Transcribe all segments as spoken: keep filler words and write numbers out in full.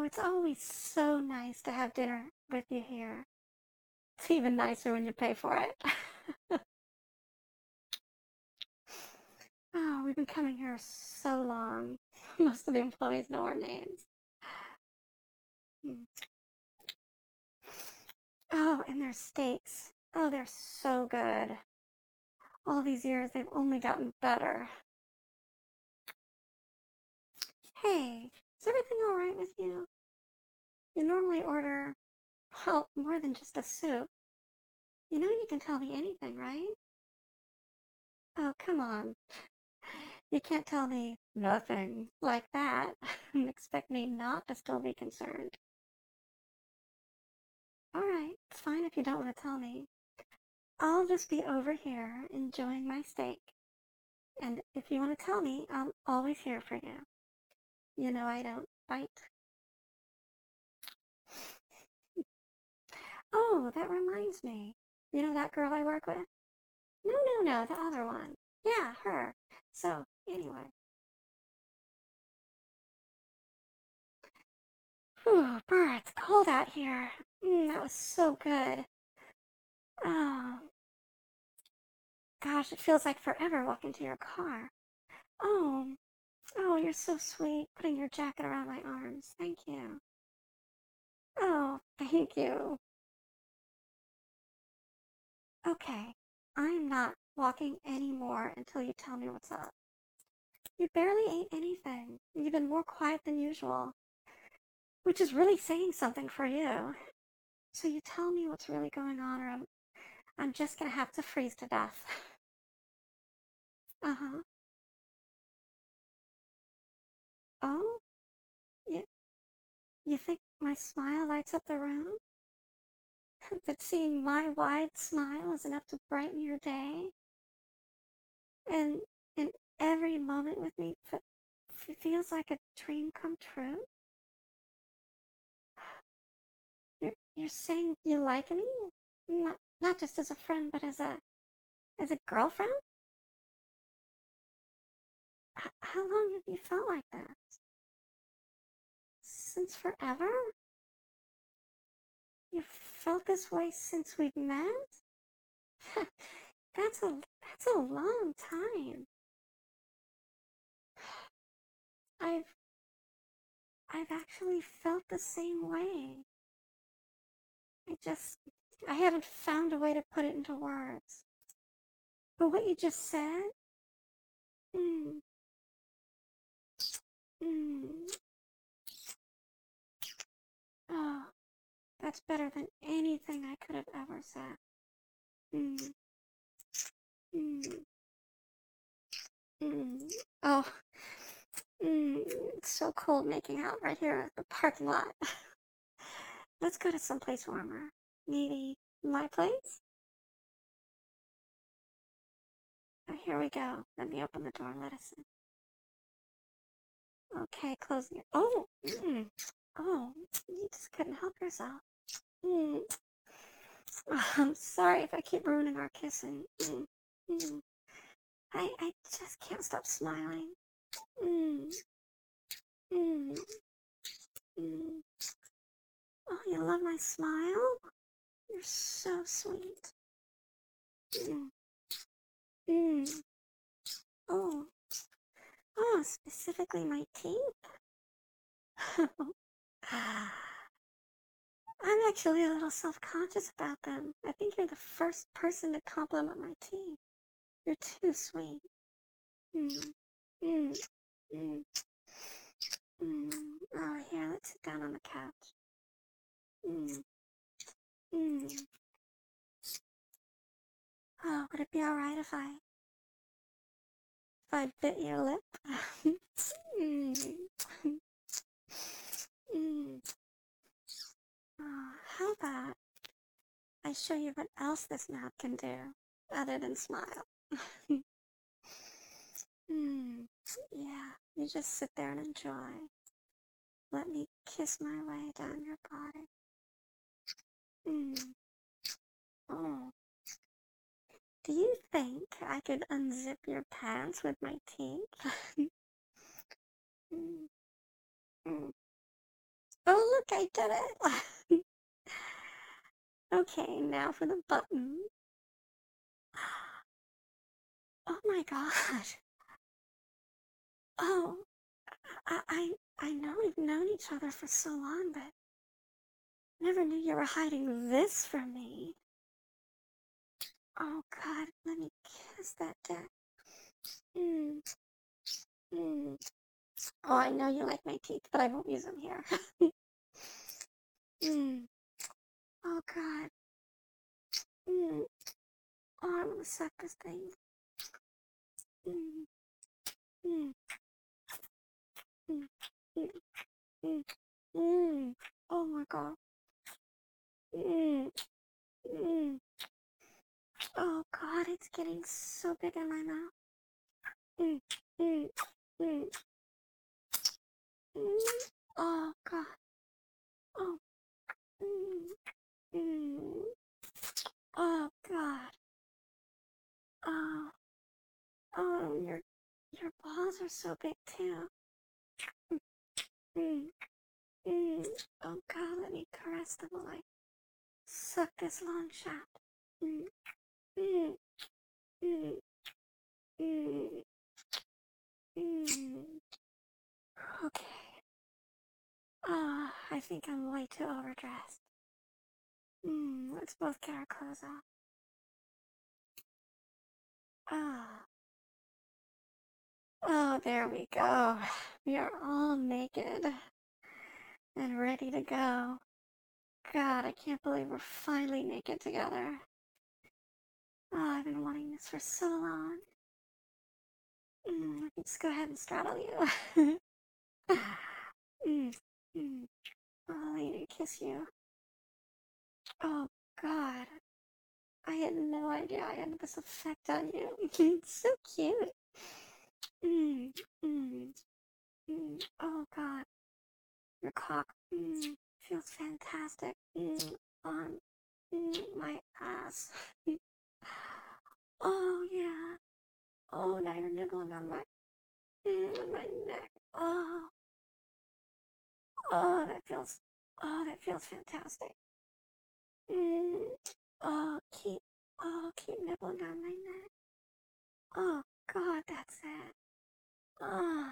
Oh, it's always so nice to have dinner with you here. It's even nicer when you pay for it. Oh, we've been coming here so long. Most of the employees know our names. Mm. Oh, and their steaks. Oh, they're so good. All these years, they've only gotten better. Hey, is everything all right with you? You normally order, well, more than just a soup. You know you can tell me anything, right? Oh, come on. You can't tell me nothing like that and expect me not to still be concerned. All right, it's fine if you don't want to tell me. I'll just be over here enjoying my steak. And if you want to tell me, I'm always here for you. You know I don't bite. Oh, that reminds me. You know that girl I work with? No, no, no, the other one. Yeah, her. So, anyway. Whew, brr, it's cold out here. Mm, that was so good. Oh, gosh, it feels like forever walking to your car. Oh, oh, you're so sweet, putting your jacket around my arms. Thank you. Oh, thank you. Okay, I'm not walking anymore until you tell me what's up. You barely ate anything. You've been more quiet than usual, which is really saying something for you. So you tell me what's really going on, or I'm, I'm just gonna have to freeze to death. Uh-huh. Oh, you, you think my smile lights up the room? That seeing my wide smile is enough to brighten your day? And in every moment with me f- feels like a dream come true? You're, you're saying you like me? Not, not just as a friend, but as a, as a girlfriend? H- how long have you felt like that? Since forever? You've felt this way since we've met? that's a, that's a long time. I've, I've actually felt the same way. I just, I haven't found a way to put it into words. But what you just said, mm, mm, oh, that's better than anything I could have ever said. Mm, mm, mm. Oh, mm, it's so cold making out right here at the parking lot. Let's go to someplace warmer. Maybe my place? Oh, here we go. Let me open the door and let us in. Okay, close your. Oh, mm, oh, you just couldn't help yourself. Mm. I'm sorry if I keep ruining our kissing. Mm, mm. I, I just can't stop smiling. Mm, mm, mm. Oh, you love my smile? You're so sweet. Mm, mm. Oh, oh, specifically my teeth? I'm actually a little self-conscious about them. I think you're the first person to compliment my teeth. You're too sweet. Mm, mm, mm, mm. Oh, here, let's sit down on the couch. Mm, mm. Oh, would it be alright if I if I bit your lip? mm. mm. Oh, how about I show you what else this mouth can do other than smile? mm. Yeah, you just sit there and enjoy. Let me kiss my way down your body. Mm. Oh, do you think I could unzip your pants with my teeth? mm. Mm. Look, I did it. Okay, now for the button. Oh my god. Oh, I, I, I know we've known each other for so long, but never knew you were hiding this from me. Oh god, let me kiss that dick. Mm, mm. Oh, I know you like my teeth, but I won't use them here. mm. Oh god. Mm. Oh, I want to suck this thing. Mm. Mm. Mm. Mm. Mm. Mm. Oh my god. Mm. Mm. Oh god, it's getting so big in my mouth. Mm. Mm. Mm. Mm. Oh god. Oh. Mm. Mm. Oh god. Oh. Oh, your your balls are so big too. Mm. Mm. Oh god, let me caress them while I suck this long shot. Mm. Mm. Mm. Mm. Mm. Okay. Ah, I think I'm way too overdressed. Mm, let's both get our clothes off. Ah. Oh, there we go. We are all naked and ready to go. God, I can't believe we're finally naked together. Oh, I've been wanting this for so long. Mm, let me just go ahead and straddle you. mm, mm. Oh, I need to kiss you. Oh, God. I had no idea I had this effect on you. It's so cute. Mm, mm, mm. Oh, God. Your cock mm, feels fantastic mm, on mm, my ass. Oh, yeah. Oh, now you're nibbling on my, mm, on my neck. Oh, oh, that feels, oh, that feels fantastic. Mm. Oh, keep, oh, keep nibbling on my neck. Oh, God, that's it. Oh,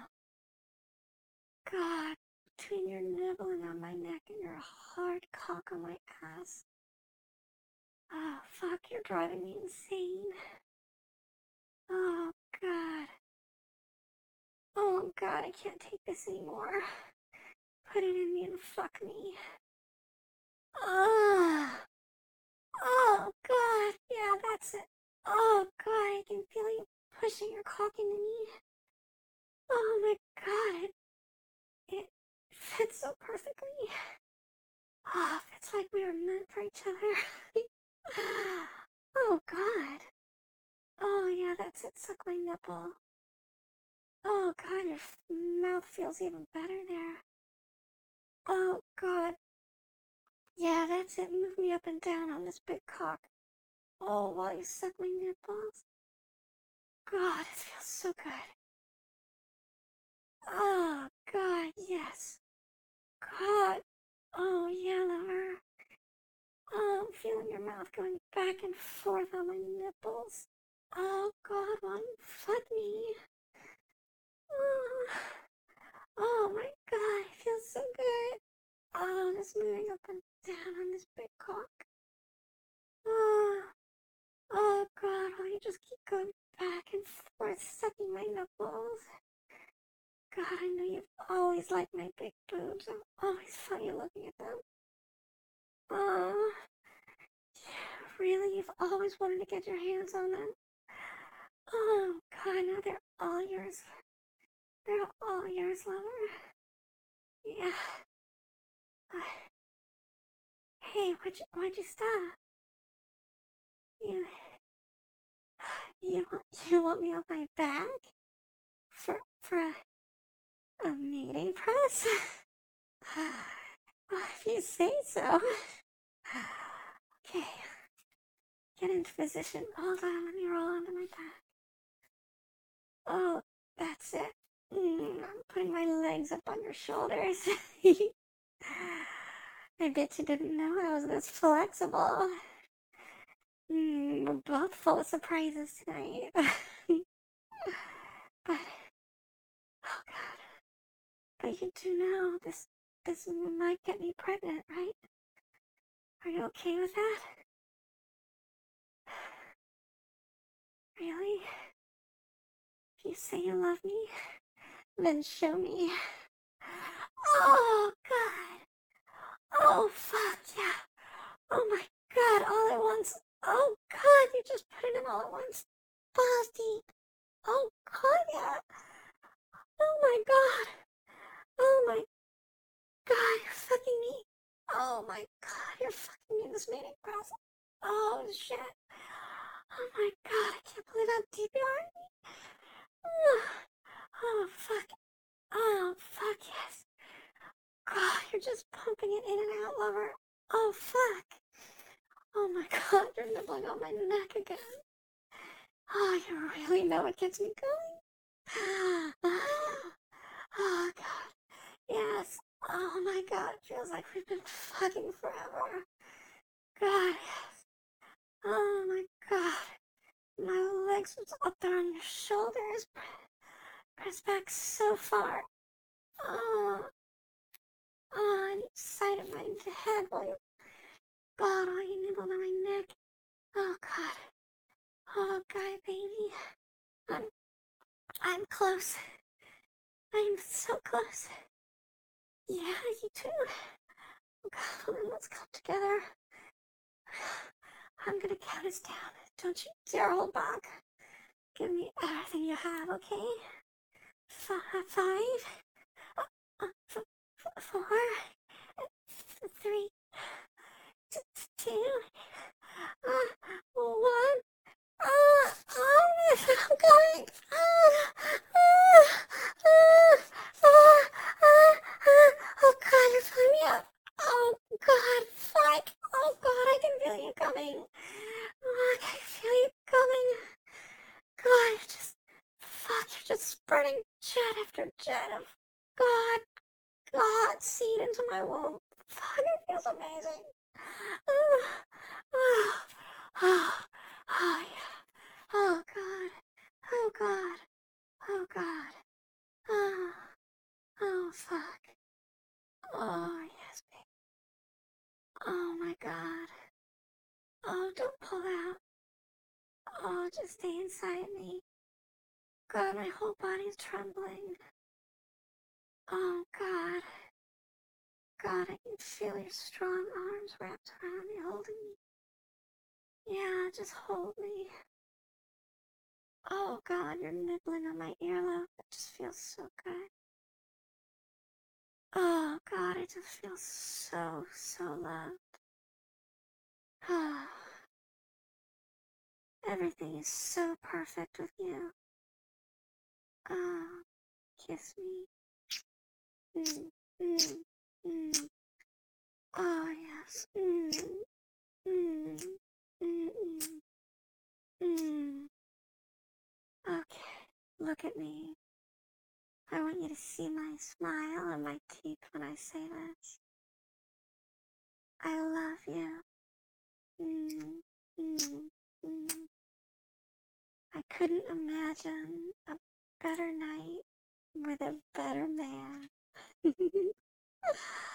God, between your nibbling on my neck and your hard cock on my ass. Oh, fuck, you're driving me insane. Oh, God. Oh, God, I can't take this anymore. Put it in me and fuck me. Ah. Oh, God. Yeah, that's it. Oh, God, I can feel you pushing your cock into me. Oh, my God. It, it fits so perfectly. Oh, it's like we were meant for each other. Oh, God. Oh, yeah, that's it. Suck my nipple. Oh, God, your f- mouth feels even better there. Oh, God. Yeah, that's it. Move me up and down on this big cock. Oh, while you suck my nipples. God, it feels so good. Oh, God, yes. God. Oh, yeah, lover. Oh, I'm feeling your mouth going back and forth on my nipples. Oh, God, why don't you fuck me? Oh, oh my God, it feels so good. Oh, just moving up and down on this big cock. Oh, oh God, why don't you just keep going back and forth, sucking my nipples? God, I know you've always liked my big boobs. I'm always funny looking at them. Oh, yeah, really? You've always wanted to get your hands on them? Oh, God, now they're all yours. They're all yours, lover. Yeah. Uh, hey, why'd you, why'd you stop? You, you, you want me on my back? For, for a, a meeting press? Well, if you say so. Okay. Get into position. Hold on, let me roll onto my back. Oh, that's it. Mm, I'm putting my legs up on your shoulders. I bet you didn't know I was this flexible. Mm, we're both full of surprises tonight. But, oh God, but you do know this, this might get me pregnant, right? Are you okay with that? Really? If you say you love me, then show me. Oh God! Oh fuck yeah! Oh my God! All at once! Oh God! You just put it in all at once. Balls deep. Oh God! Yeah. Oh my God! Oh my God! You're fucking me. Oh my God! You're fucking me in this mating process. Oh shit! Oh my God! I can't believe how deep you are. Oh fuck! Oh fuck yes! God, you're just pumping it in and out, lover. Oh fuck! Oh my God, you're nibbling on my neck again. Oh, you really know what gets me going. Oh God, yes. Oh my God, it feels like we've been fucking forever. God, yes. Oh my God, my legs was up there on your shoulders, pressed back so far. Oh, oh, on each side of my head while you, God, while you nibbled on my neck. Oh God. Oh God, baby. I'm, I'm close. I'm so close. Yeah, you too. Oh God, let's come together. I'm gonna count us down. Don't you dare hold back. Give me everything you have, okay? F- five, uh, uh, f- f- four, th- three, t- two, uh, one. Uh, oh, I'm going. Uh, uh, uh, uh, uh, uh, oh God, you're pulling me up. Oh God, fuck. Oh God, I can feel you coming. Oh, I can feel you coming. God, you're just, fuck, you're just spreading jet after jet of God, God seed into my womb. Fuck, it feels amazing. Oh, oh, oh, oh yeah. Oh God, oh God, oh God, oh, oh fuck. Oh yes, baby. Oh my God. Oh, don't pull out. Oh, just stay inside me. God, my whole body's trembling. Oh God. God, I can feel your strong arms wrapped around me, holding me. Yeah, just hold me. Oh God, you're nibbling on my earlobe. It just feels so good. Oh God, I just feel so, so loved. Oh, everything is so perfect with you. Oh, kiss me. Mm, mm, mm. Oh yes. Mm, mm, mm, mm, mm. Okay, look at me. I want you to see my smile and my teeth when I say this. I love you. Mm, mm, mm. I couldn't imagine a better night with a better man.